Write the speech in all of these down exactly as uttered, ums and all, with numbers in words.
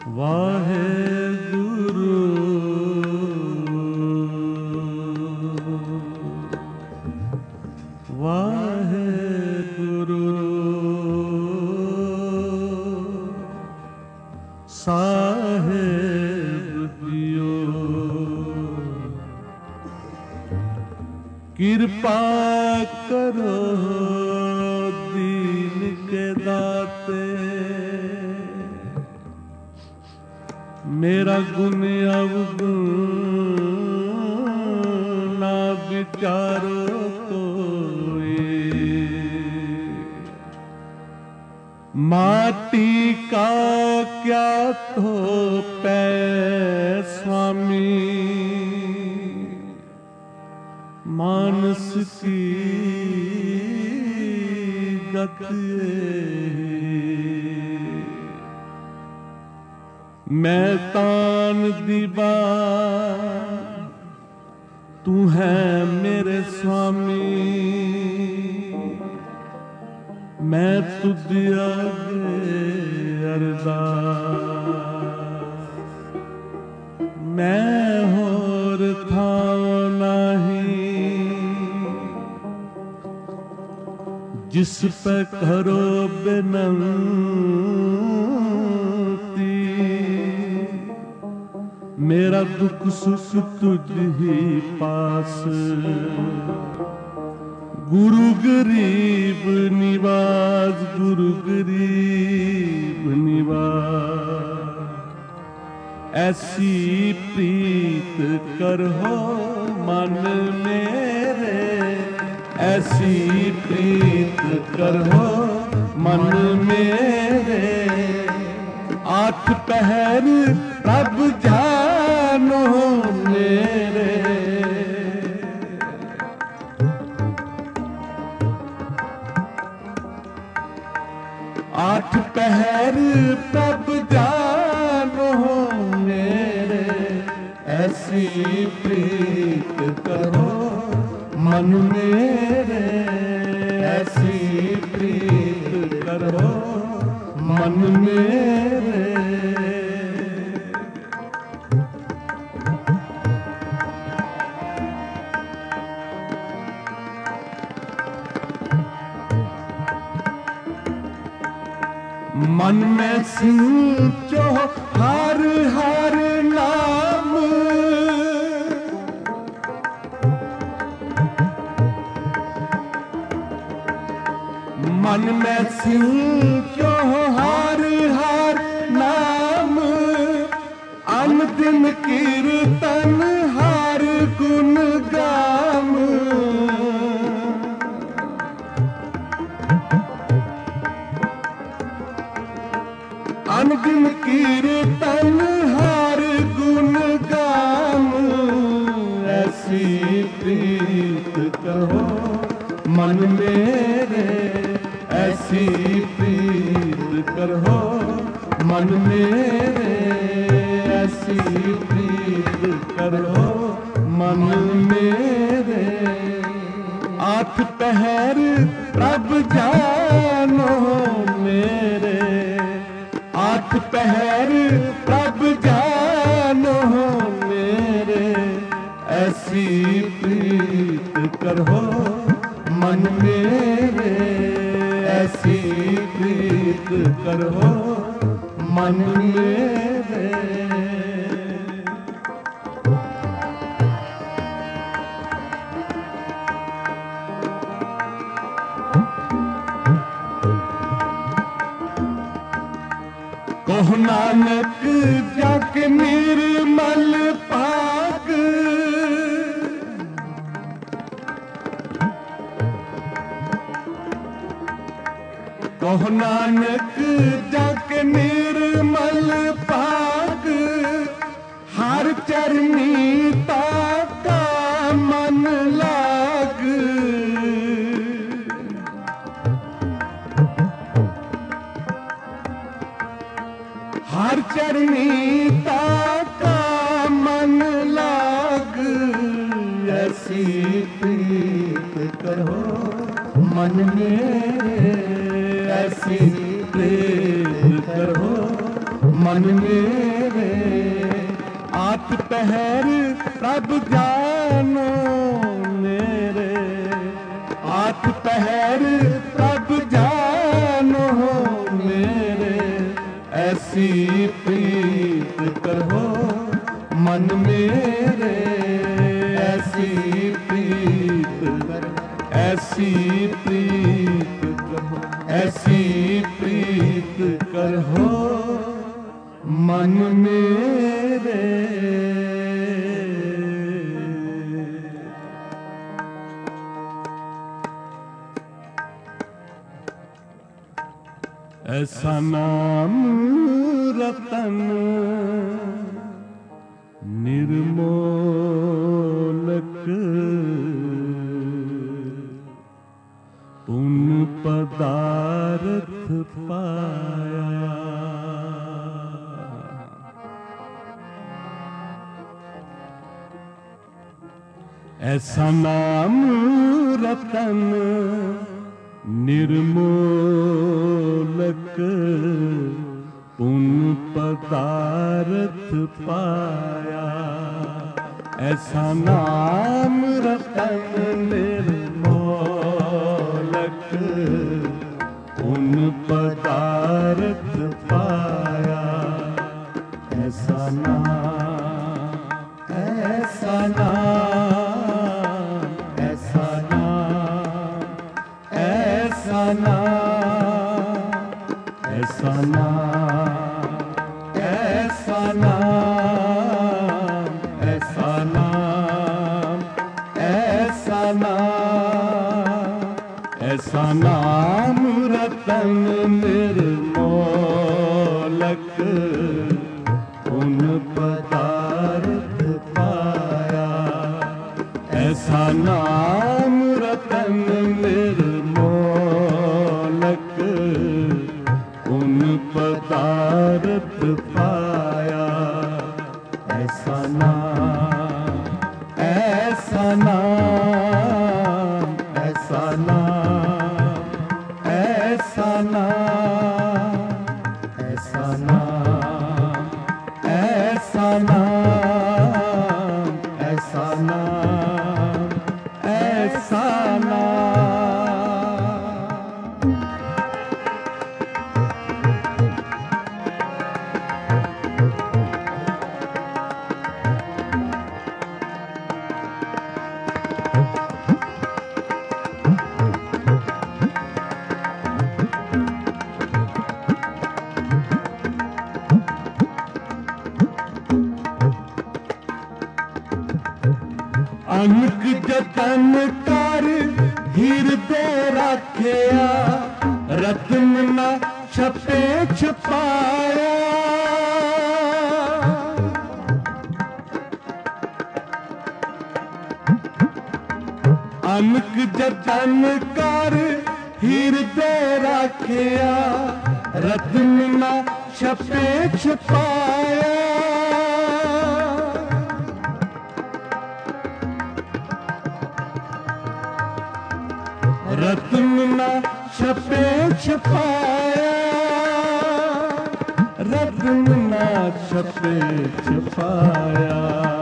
वाहेगुरु वाहेगुरु साहेब जियो कृपा करो दीन के दाते मेरा गुण अवगुण ना विचारो कोई माटी का क्या तो पै स्वामी मानस की गति मैं तान दीवार तू है मेरे स्वामी मैं तुझ आगे अरदास मैं होर था नहीं जिस पे करो बिनती मेरा दुख सुख तुझ ही पास गुरु गरीब निवास गुरु गरीब निवास ऐसी प्रीत करहो मन मेरे ऐसी प्रीत करहो मन मेरे आठ पहर प्रभ जानो मेरे आठ पहर प्रभ जानो मेरे ऐसी प्रीत करो मन मेरे ऐसी प्रीत करो मन मेरे मन में सिंचो हर हर नाम मन में सिंचो हर हर नाम अनदिन कीर्तन हर गुण गाम अनगिन कीर्तन हर गुण गाम ऐसी प्रीत कहो मन मेरे ऐसी प्रीत करो मन मेरे ऐसी प्रीत करो मन मेरे आठ पहर प्रभ जानो मेरे आठ पहर प्रभ जानो मेरे ऐसी प्रीत करो मन मेरे ऐसी प्रीत करो मन मेरे कहो नानक जग निर्मल पाक कहो नानक जग निर्मल पाक हर चरनी ताका मन लाग हर चरनी ताका मन लाग ऐसी प्रीत करो मन मेरे ऐसी प्रीत करो मन मेरे आठ पहर प्रभ जानो मेरे, आठ पहर प्रभ जानो मेरे, ऐसी प्रीत करो मन मेरे, ऐसी प्रीत करो, ऐसी प्रीत करो, ऐसी प्रीत करो मन मेरे। ऐसा नाम रतन निर्मोलक, पुण्य पदार्थ पाया। ऐसा नाम रतन निर्मोलक, पुण्य पदार्थ पाया। ऐसा नाम रतन निर्मोलक, पुण्य पदार्थ पाया। ऐसा नाम, ऐसा नाम, ऐसा नाम, ऐसा नाम, ऐसा नाम, ऐसा नाम, ऐसा नाम, ऐसा नाम, ऐसा नाम रतन निर्मोलक, पुण्य पदार्थ पाया। ऐसा नाम रतन निर्मोलक, पुण्य पदार्थ पाया। ऐसा नाम, ऐसा नाम, ऐसा नाम, ऐसा नाम, ऐसा नाम, ऐसा नाम, ऐसा नाम, ऐसा नाम। अनक जतन कर हिरदे रखिया, रतन न छपे छपाया। अनक जतन कर हिरदे रखिया, रतन न छपे छपाया। रतन न छपे छपाया, रतन न छपे छपाया।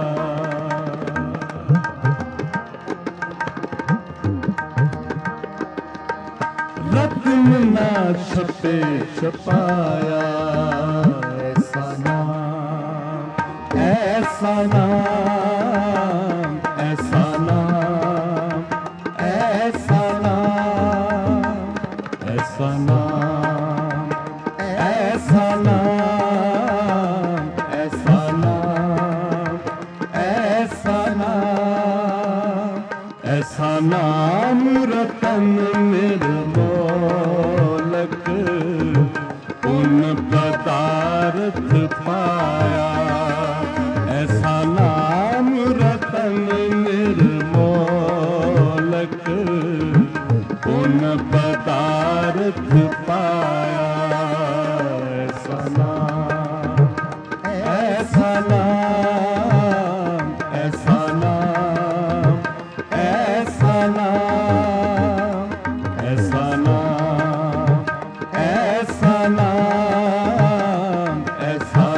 रतन न छपे छपाया। ऐसा नाम, ऐसा नाम, ऐसा नाम, ऐसा नाम, ऐसा नाम, ऐसा नाम, ऐसा नाम, ऐसा नाम, ऐसा नाम रतन निर्मोलक, पुण्य पदार्थ पाया। ऐसा नाम रतन निर्मोलक, पुण्य पदार्थ पाया। ऐसा नाम, ऐसा नाम, ऐसा नाम, ऐसा नाम, ऐसा नाम, ऐसा नाम, ऐसा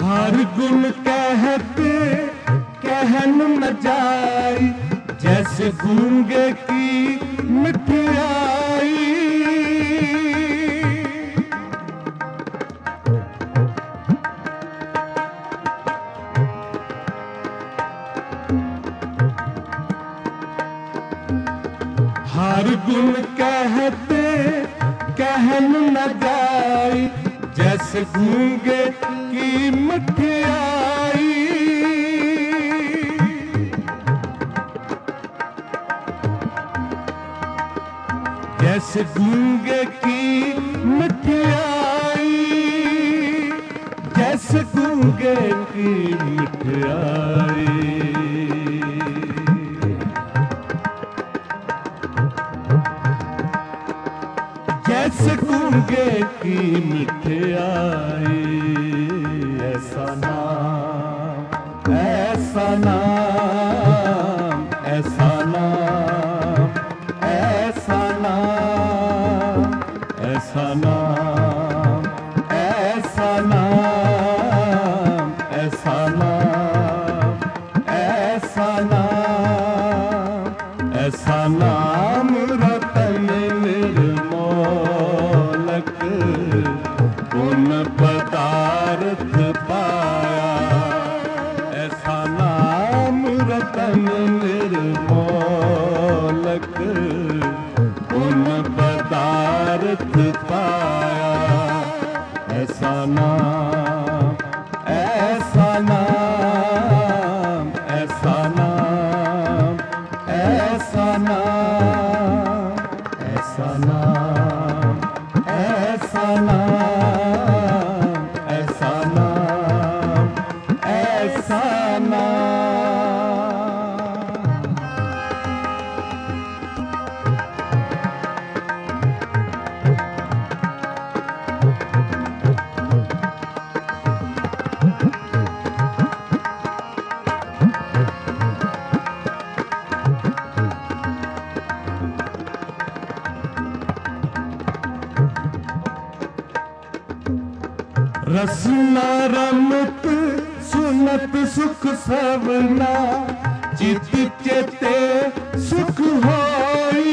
हर गुण कहते कहन न जाई, जैसे गूंगे की मिठाई। हर गुण कहते कहन न जाई, जैसे गूंगे की मिठाई। जैसे गूंगे की मिठाई, जैसे गूंगे की मिठाई। जैसे गूंगे की मिठाई। ऐसा नाम ऐसा नाम ऐसा नाम ऐसा नाम ऐसा नाम ऐसा नाम ऐसा नाम ऐसा नाम ऐसा नाम रतन निर्मोलक गुण पदार्थ पाया। ऐसा नाम रतन निर्मोलक गुण पदार्थ पाया। ऐसा नाम ऐसा नाम ऐसा नाम ऐसा नाम ऐसा नाम ऐसा नाम ऐसा नाम ऐसा नाम। रसना रमत सुनत सुख सबना, चित चेते सुख होई।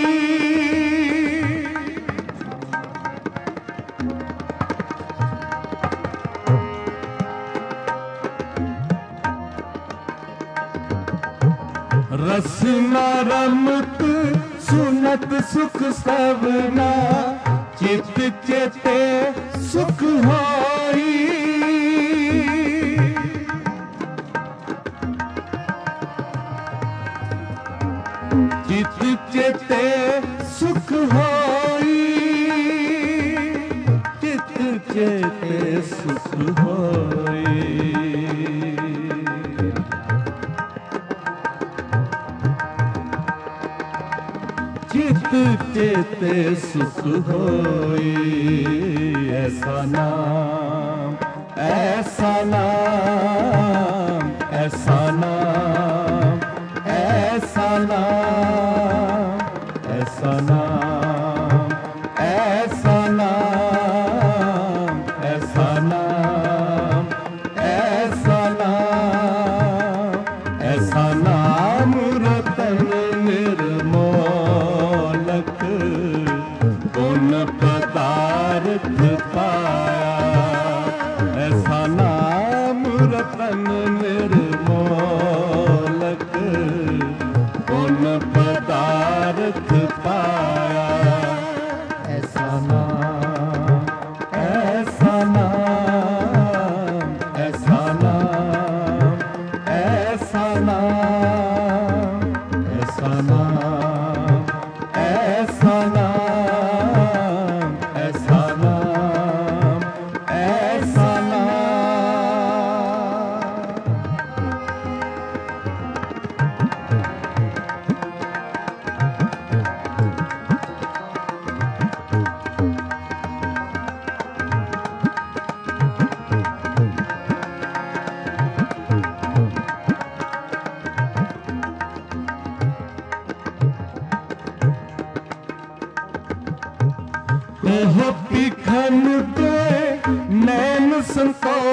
रसना रमत सुनत सुख सबना, चित चेते सुख होई। चित चेते सुख होई। चित चेते सुख होई। चित चेते सुख होई। ऐसा नाम ऐसा नाम ऐसा नाम ऐसा नाम ऐसा नाम ऐसा नाम ऐसा नाम ऐसा नाम ऐसा नाम रतन निर्मोलक गुण पदार्थ पाया। ऐसा नाम रतन निर्मोलक गुण पदार्थ पाया। ऐसा नाम ऐसा नाम ऐसा नाम ऐसा नाम ऐसा नाम ऐसा नाम ऐसा नाम ऐसा नाम।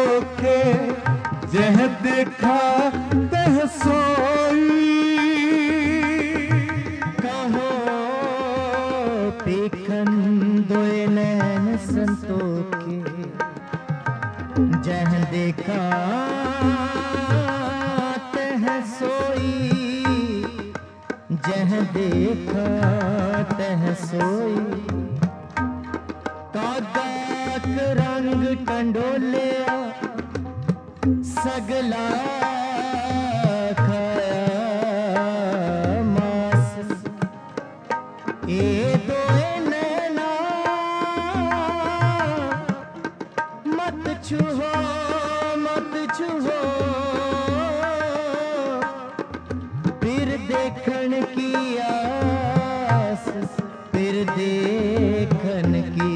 संतोखे जह देखा तह सोई। कहो पेखन दोए नैन संतोखे जह देखा तह सोई। जह देखा तह सोई। कादाक रंग टंडोलिया सगला खाया मास। ए दोए नैना मत छुहो मत छुहो। फिर देखन की आस फिर देखन की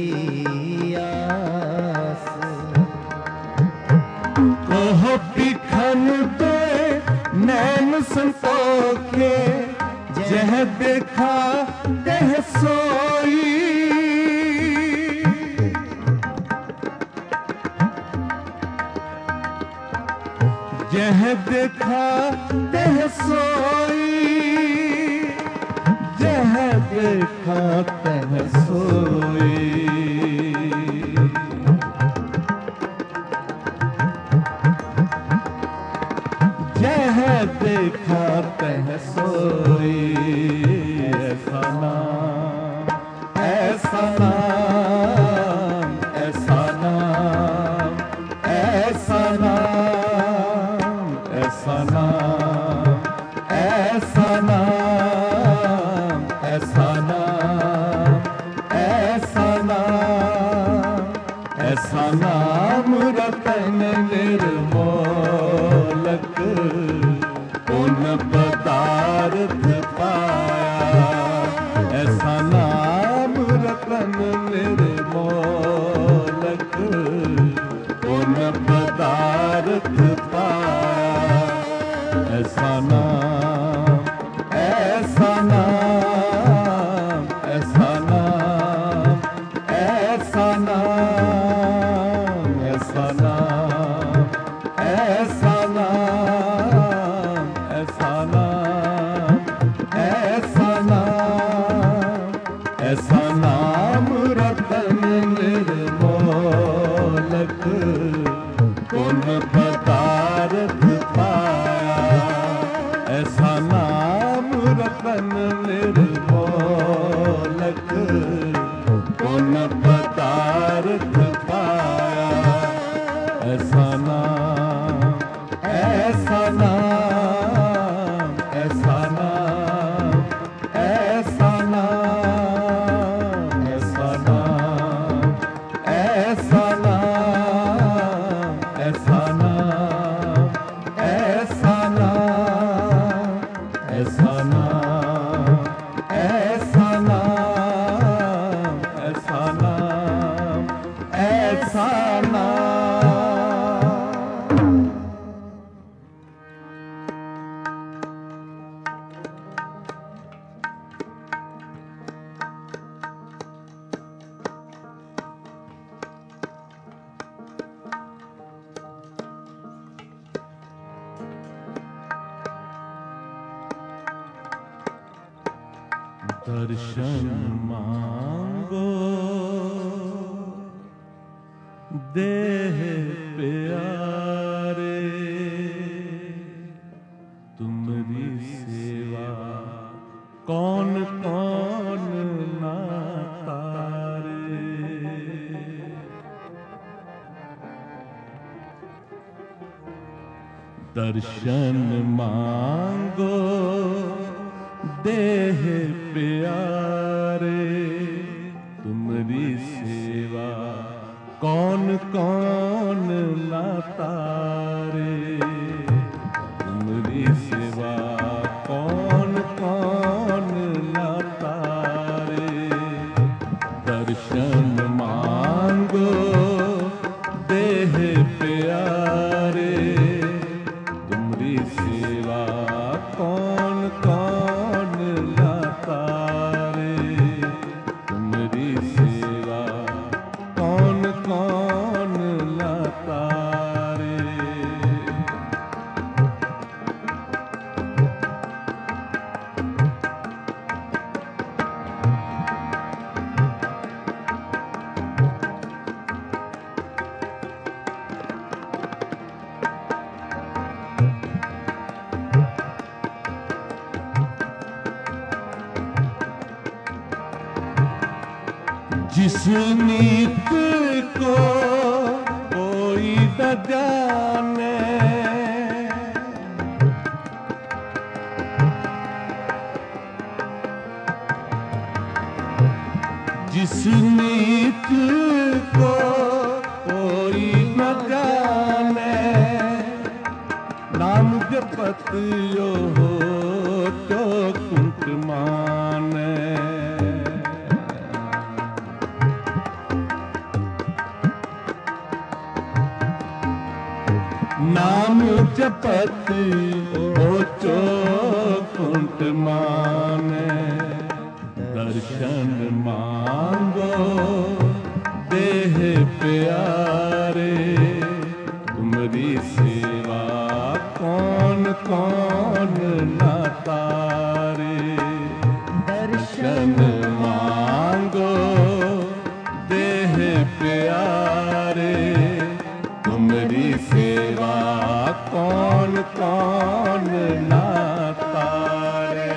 आस। कहो पिखन दोए नैन संतोखे जह देखा तह सोई। जह देखा तह सोई। जह देखा तह सोई। जह देखा तह सोई। ऐसा नाम ऐसा नाम ऐसा नाम ऐसा नाम ऐसा नाम ऐसा नाम ऐसा नाम ऐसा नाम ऐसा नाम रतन निर्मोलक उन पदार्थ पाया। ऐसा नाम रतन निर्मोलक उन पदार्थ पाया। ऐसा नाम ऐसा नाम ऐसा नाम ऐसा नाम ऐसा नाम ऐसा नाम ऐसा नाम ऐसा नाम ऐसा नाम रतन निर्मोलक उन पदार्थ पाया। ऐसा नाम रतन निर्मोलक उन पदार्थ पाया। ऐसा नाम ऐसा नाम ऐसा नाम ऐसा नाम ऐसा नाम ऐसा नाम ऐसा नाम ऐसा नाम ऐसा नाम ऐसा नाम ऐसा नाम ऐसा नाम। दर्शन मांगो देह प्यारे तुम्हारी सेवा कौन कौन ना तारे। दर्शन मांगो देह प्यारे तुम्हारी सेवा कौन कौन ना तारे। तुम्हारी सेवा कौन कौन ना तारे। दर्शन मांगो देह प्यारे तुम्हारी सेवा कौन कौन ना तारे। तुम्हारी सेवा कौन कौन ना तारे। जिस नीत को कोई न जाने, जिस नीत को कोई न जाने, नाम जपत यो हो तो कुंठ माने। नाम जपत हो तो कुंठ माने। दर्शन मांगो देह प्यारे, तुमरी सेवा कौन कौन न तारे। दर्शन मांगो देह प्यारे, तुमरी सेवा कौन कौन न तारे।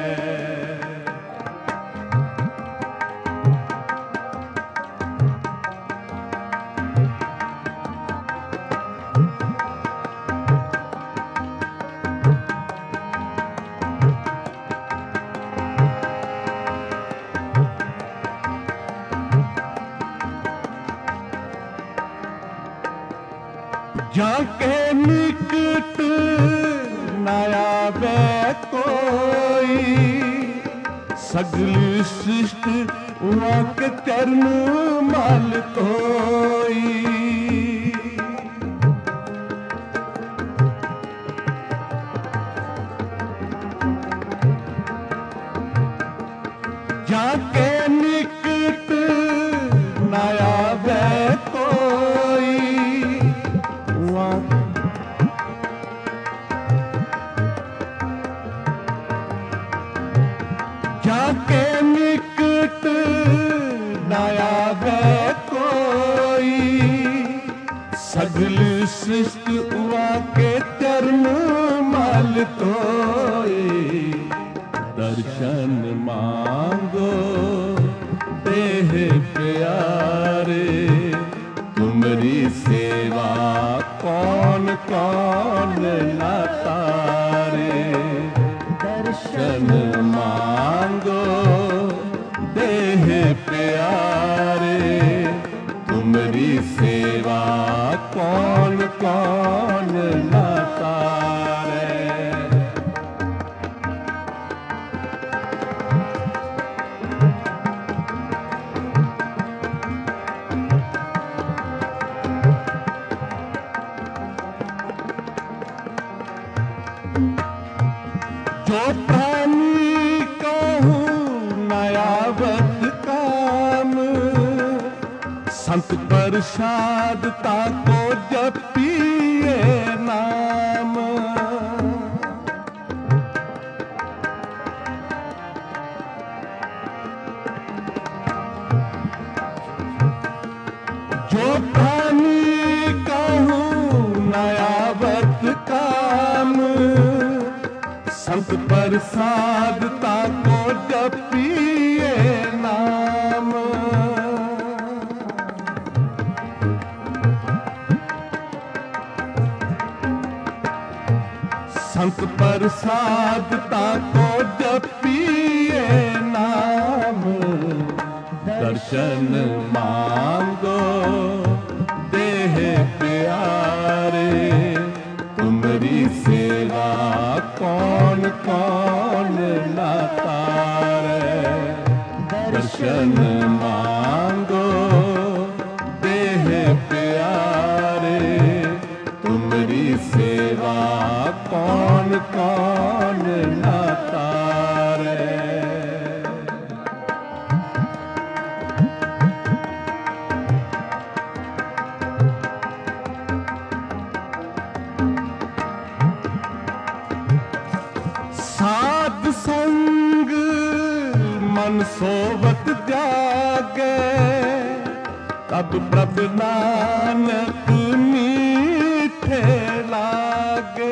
जाके निकट न आवे कोई, सगल सृष्टि वहाँ के चरण मल कोई। जाके निकट न आवे कोई, जाके निकट न आवे कोई, सगल सृष्टि उआ के चरण मल कोई। दर्शन मांगो देह प्यारे, तुमरी सेवा कौन कौन न तारे। दर्शन मांगो देह प्यारे, तुमरी सेवा कौन कौन न तारे। जो प्राणी कहूँ नयावत काम, संत प्रसाद ताको जपिए नाम। जो प्राणी कहूँ नयावत काम, संत प्रसाद ताको जपिए नाम। संत प्रसाद ताको जपिए नाम। दर्शन मांगो देह प्यारे, तुमरी सेवा कौन कौन न तारे। दर्शन मांगो देह प्यारे, तुमरी सेवा कौन कौन न तारे। साध संग मन सोवत जागे, तब प्रभ नानक मीठे लागे।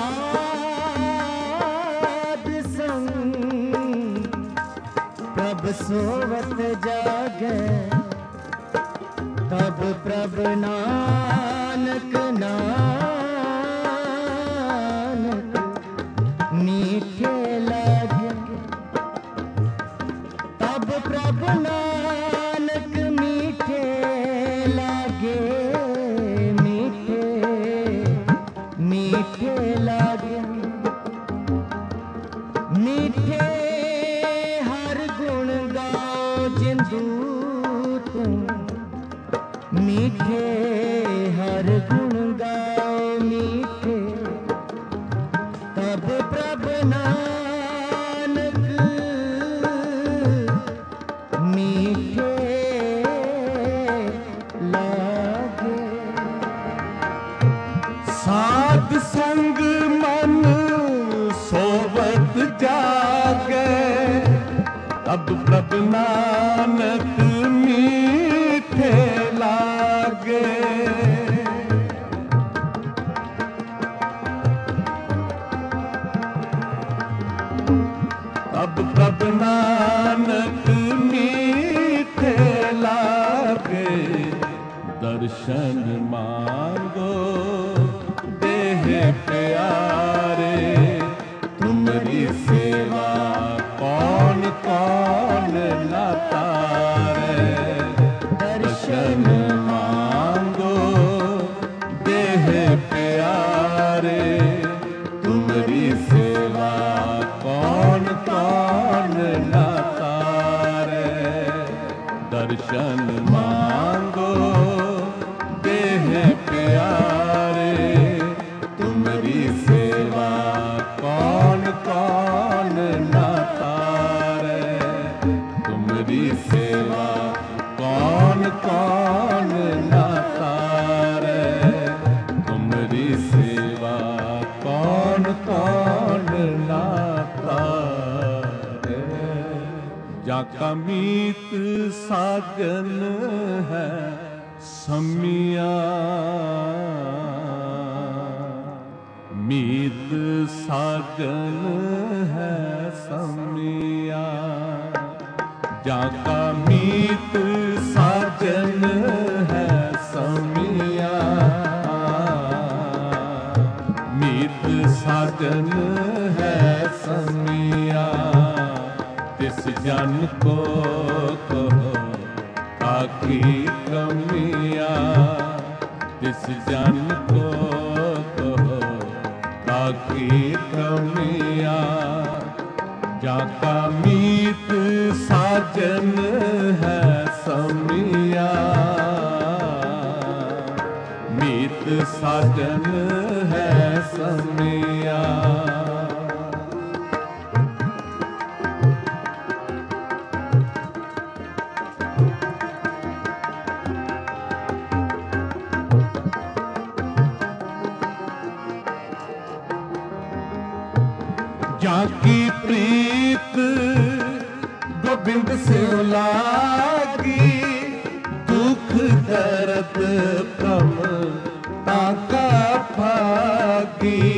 साध संग प्रभ सोवत जागे तब प्रभ नानक नानक मीठे लागे। तब प्रभ नानक मीठे लागे, मीठे मीठे लागे। मीठे हर गुण गाओ जिंदू तुम, मीठे हर गुण गाओ मीठे। तब प्रभ नानक मीठे लागे। साध संग मन सोवत जागे तब प्रभ नानक मीठे लागे। तब प्रभ नानक मीठे लागे। दर्शन मांगो देह प्यारे, तुम्हारी सेवा कौन कौन न तारे। दर्शन मांगो देह प्यारे, तुम्हारी सेवा कौन कौन न तारे। दर्शन मांगो देह प्यारे, तुम्हारी सेवा कौन कौन न तारे। तुम्हारी सेवा कौन कौन न तारे। तुम्हारी सेवा कौन कौन न तारे। जाका मीत साजन है समिया, मीत साजन है समिया। जाका मीत साजन है समिया, मीत साजन है समिया। जिस जन को कहो आखी कमिया, जिस जन को कहो आखी कमिया। जाका मीत साजन है समिया, मीत साजन है समिया। जाकी प्रीत गोबिंद से लागी, दुख दर्द कम ताका भागी।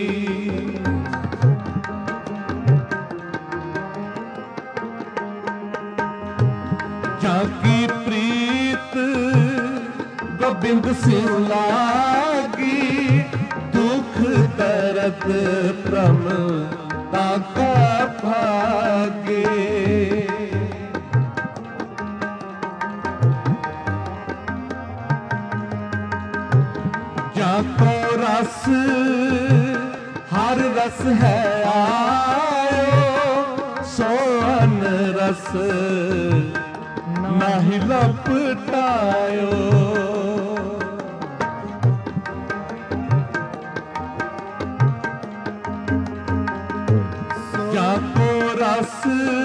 जाकी प्रीत गोबिंद से लागी, दुख दर्द प्रम ताका भागे। जाको रस हर रस है आयो, सोअन रस नहीं लपटायो। जाको रस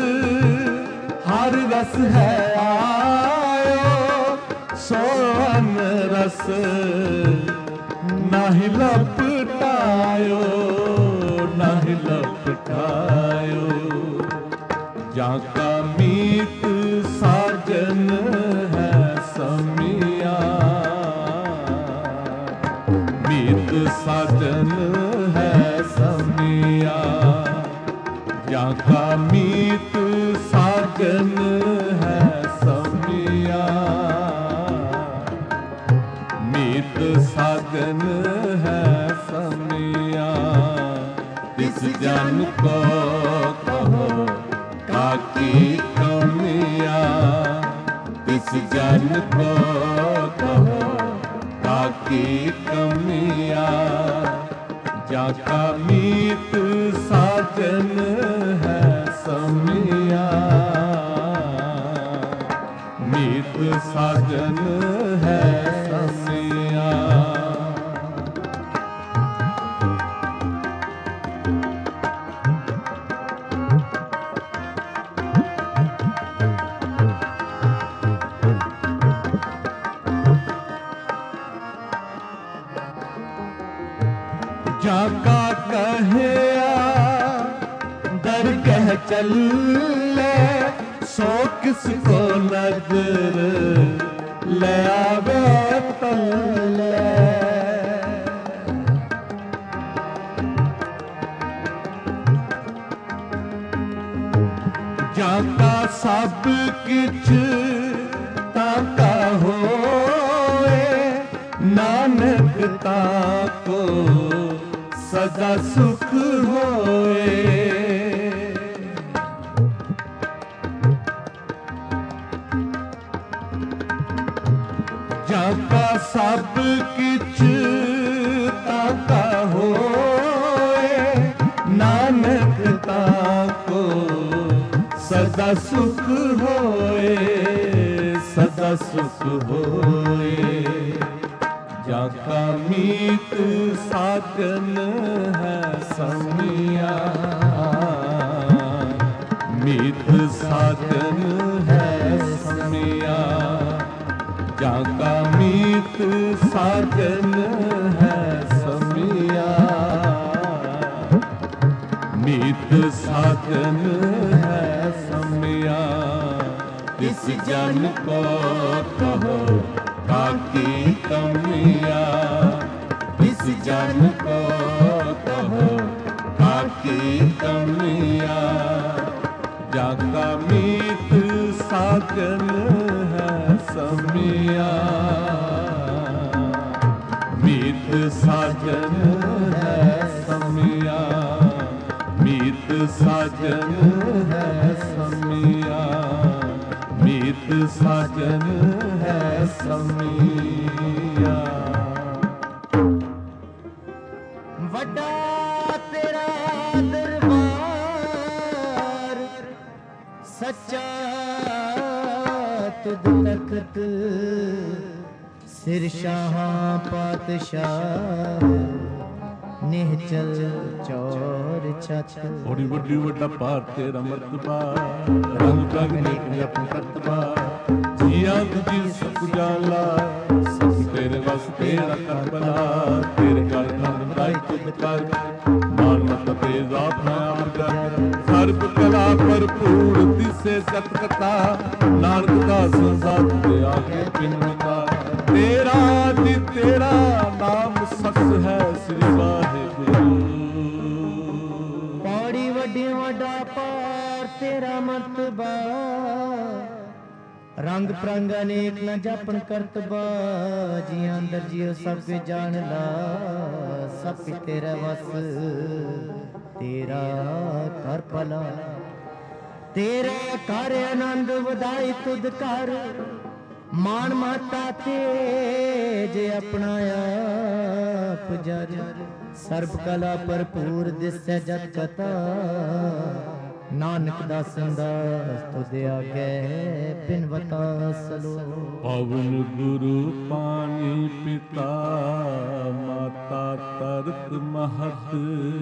हर रस है आयो, सोअन रस नहीं लपटायो, नहीं लपटायो। जाका मीत साजन है समिया, मीत साजन है समिया। जाका मीत साजन साजन है समिया, मीत साजन है समिया। तिस जन को कहो काकी कमिया, तिस जन को कहो काकी कमिया। जाका मीत साजन है समिया, मीत साजन है समिया। जाका कहिया दरगह चले, सो किसको नजर ले आवे तले। जाका सब किछ ताका होए, नानक ताको सदा सुख होए। जाका सब किछ ताका होए, नानक ताको सदा सुख होए, सदा सुख होए। जाका मीत साजन है समिया, मीत साजन है समिया। जाका मीत साजन है समिया, मीत साजन है समिया। तिस जन को कहो काकी कमिया, इस जन को कहो काकी कमिया। जाका मीत साजन है समिया, मीत साजन है समिया, मीत साजन है समिया, मीत साजन है समिया। वड्डा तेरा दरबार, सच्चा तुद तखत, सिर शाह पातशाह, निहचल चौर छत। बड़ी वड्डी वड्डा पार तेरा मर्तबा, रंग रंग नेक अपन करतबा। जिया तुझी सब जाला, सब तेरे वस तेरा कर बला। तेरे कर कर दाई तुझ कर, मान मत तेरा अपना कर। सर्व कला भरपूर दिसे सत कथा, नानक का संसार ते आगे पिनता। तेरा दी तेरा नाम सस है श्री वाहिगुरु। पौड़ी वड्डी वड्डा पार तेरा मर्तबा, रंग प्रंग अनेक न जापन करतबा। जी अंदर जियो सब जान ला, सब तेरा वस तेरा कर भला। तेरा कर आनंद वधाई तुद कर, मान माता तेज अपना आप जर। सर्ब कला भरपूर दिसै जत कथा, नानक दास दास तुद आगे बिनवता सलो। पवन गुरु पानी पिता, माता तरत महत।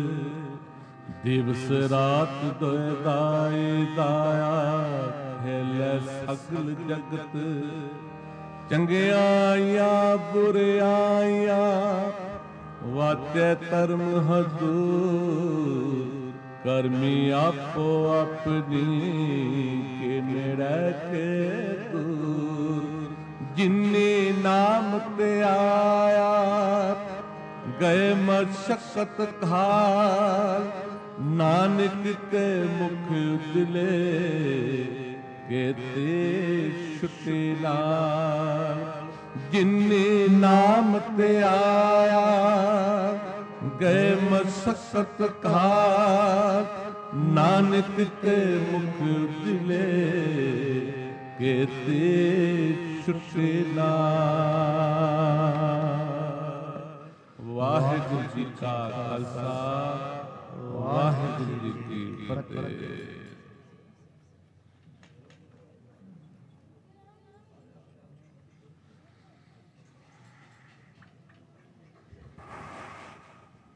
दिवस रात दोए दाए दाया, खेलै सगल जगत। चंगियाइया बुरियाइया, वाचे धर्म हजूर। करमी आपो अपनी, के नेड़े के दूर। जिन्नी नाम ते आया, गए मशक्कत खाल। नानक के मुख उजले, ਕੇਤੇ ਛੁਟੇ ਨਾਲ। ਜਿਨੇ ਨਾਮ ਤੇ ਆਇਆ ਗਏ ਮਸਕਤ ਘਾਤ, ਨਾਨਕ ਕੇ ਮੁਖ ਉਜਲੇ ਕੇਤੇ ਛੁਟੇ ਨਾਲ। ਵਾਹਿਗੁਰੂ ਜੀ ਕਾ ਖਾਲਸਾ, ਵਾਹਿਗੁਰੂ ਜੀ ਕੀ ਫਤਿਹ।